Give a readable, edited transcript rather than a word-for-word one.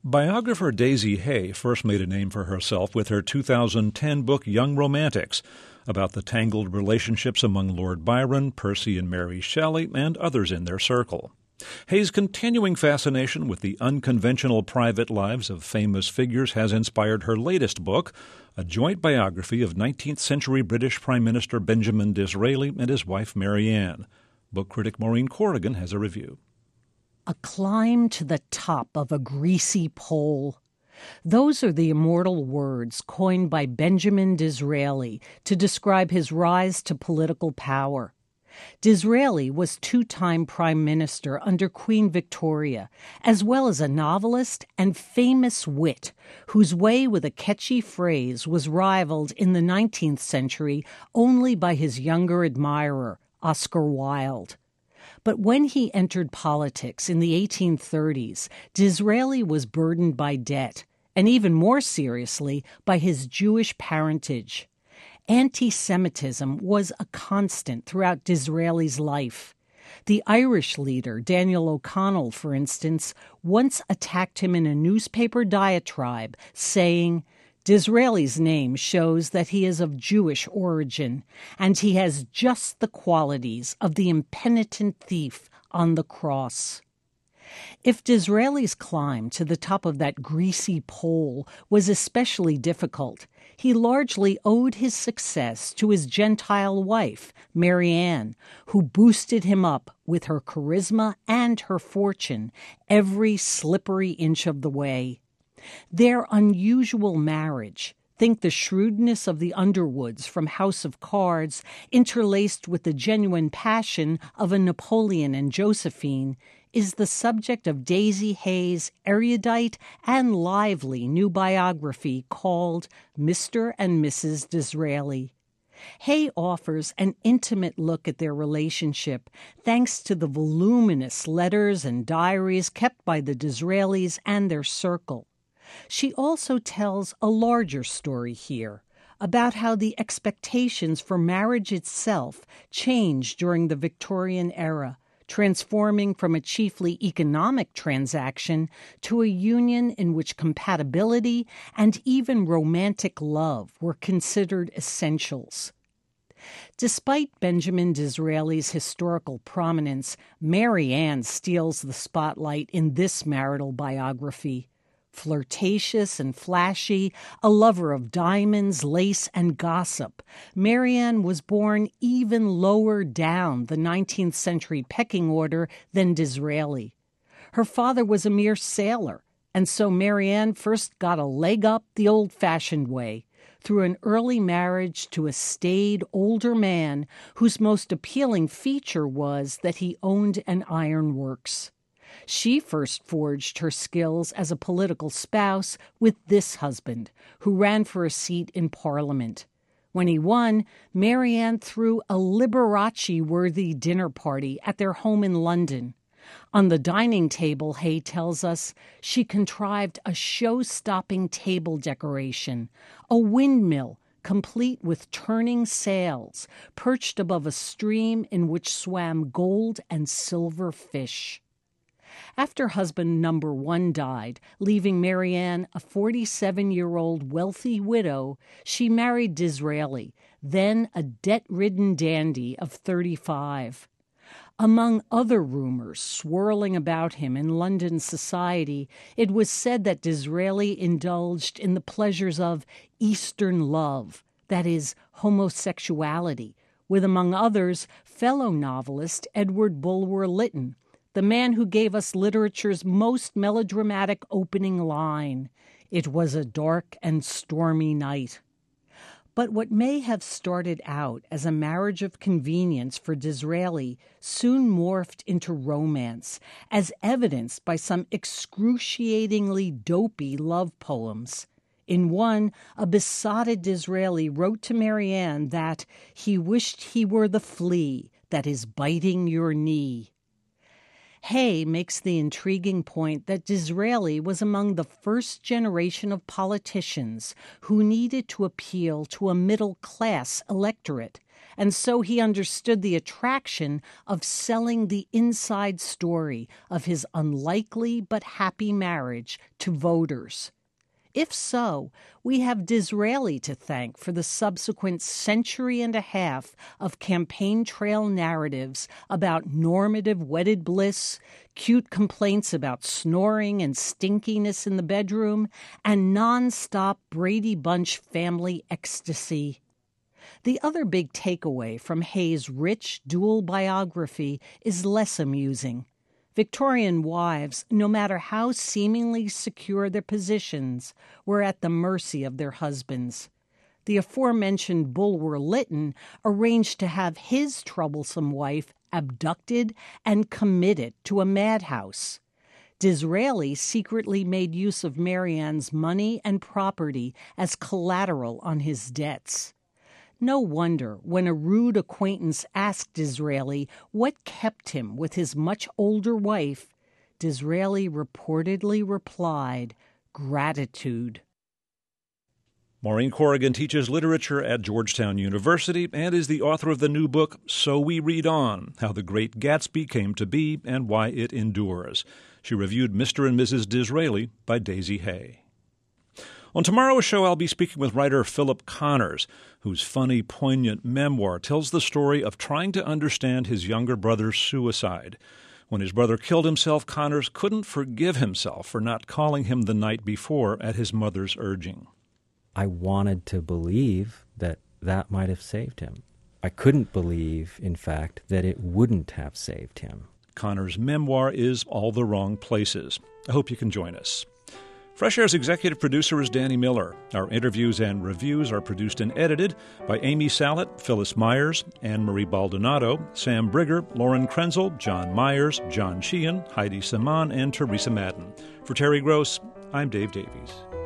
Biographer Daisy Hay first made a name for herself with her 2010 book Young Romantics, about the tangled relationships among Lord Byron, Percy and Mary Shelley, and others in their circle. Hay's continuing fascination with the unconventional private lives of famous figures has inspired her latest book, a joint biography of 19th century British Prime Minister Benjamin Disraeli and his wife Mary Ann. Book critic Maureen Corrigan has a review. A climb to the top of a greasy pole. Those are the immortal words coined by Benjamin Disraeli to describe his rise to political power. Disraeli was two-time prime minister under Queen Victoria, as well as a novelist and famous wit, whose way with a catchy phrase was rivaled in the 19th century only by his younger admirer, Oscar Wilde. But when he entered politics in the 1830s, Disraeli was burdened by debt, and even more seriously, by his Jewish parentage. Anti-Semitism was a constant throughout Disraeli's life. The Irish leader, Daniel O'Connell, for instance, once attacked him in a newspaper diatribe, saying, "Disraeli's name shows that he is of Jewish origin, and he has just the qualities of the impenitent thief on the cross." If Disraeli's climb to the top of that greasy pole was especially difficult, he largely owed his success to his Gentile wife, Mary Ann, who boosted him up with her charisma and her fortune every slippery inch of the way. Their unusual marriage, think the shrewdness of the Underwoods from House of Cards, interlaced with the genuine passion of a Napoleon and Josephine, is the subject of Daisy Hay's erudite and lively new biography called Mr. and Mrs. Disraeli. Hay offers an intimate look at their relationship thanks to the voluminous letters and diaries kept by the Disraelis and their circle. She also tells a larger story here about how the expectations for marriage itself changed during the Victorian era, transforming from a chiefly economic transaction to a union in which compatibility and even romantic love were considered essentials. Despite Benjamin Disraeli's historical prominence, Mary Ann steals the spotlight in this marital biography. Flirtatious and flashy, a lover of diamonds, lace, and gossip, Mary Ann was born even lower down the 19th century pecking order than Disraeli. Her father was a mere sailor, and so Mary Ann first got a leg up the old-fashioned way, through an early marriage to a staid older man whose most appealing feature was that he owned an ironworks. She first forged her skills as a political spouse with this husband, who ran for a seat in Parliament. When he won, Mary Ann threw a Liberace-worthy dinner party at their home in London. On the dining table, Hay tells us, she contrived a show-stopping table decoration, a windmill complete with turning sails, perched above a stream in which swam gold and silver fish. After husband number one died, leaving Mary Ann a 47-year-old wealthy widow, she married Disraeli, then a debt-ridden dandy of 35. Among other rumors swirling about him in London society, it was said that Disraeli indulged in the pleasures of Eastern love, that is, homosexuality, with, among others, fellow novelist Edward Bulwer Lytton, the man who gave us literature's most melodramatic opening line, "It was a dark and stormy night." But what may have started out as a marriage of convenience for Disraeli soon morphed into romance, as evidenced by some excruciatingly dopey love poems. In one, a besotted Disraeli wrote to Mary Ann that he wished he were the flea that is biting your knee. Hay makes the intriguing point that Disraeli was among the first generation of politicians who needed to appeal to a middle-class electorate, and so he understood the attraction of selling the inside story of his unlikely but happy marriage to voters. If so, we have Disraeli to thank for the subsequent century and a half of campaign trail narratives about normative wedded bliss, cute complaints about snoring and stinkiness in the bedroom, and nonstop Brady Bunch family ecstasy. The other big takeaway from Hay's rich dual biography is less amusing. Victorian wives, no matter how seemingly secure their positions, were at the mercy of their husbands. The aforementioned Bulwer Lytton arranged to have his troublesome wife abducted and committed to a madhouse. Disraeli secretly made use of Marianne's money and property as collateral on his debts. No wonder when a rude acquaintance asked Disraeli what kept him with his much older wife, Disraeli reportedly replied, "Gratitude." Maureen Corrigan teaches literature at Georgetown University and is the author of the new book, So We Read On, How the Great Gatsby Came to Be and Why It Endures. She reviewed Mr. and Mrs. Disraeli by Daisy Hay. On tomorrow's show, I'll be speaking with writer Philip Connors, whose funny, poignant memoir tells the story of trying to understand his younger brother's suicide. When his brother killed himself, Connors couldn't forgive himself for not calling him the night before at his mother's urging. I wanted to believe that that might have saved him. I couldn't believe, in fact, that it wouldn't have saved him. Connors' memoir is All the Wrong Places. I hope you can join us. Fresh Air's executive producer is Danny Miller. Our interviews and reviews are produced and edited by Amy Sallet, Phyllis Myers, Anne-Marie Baldonado, Sam Brigger, Lauren Krenzel, John Myers, John Sheehan, Heidi Saman, and Teresa Madden. For Terry Gross, I'm Dave Davies.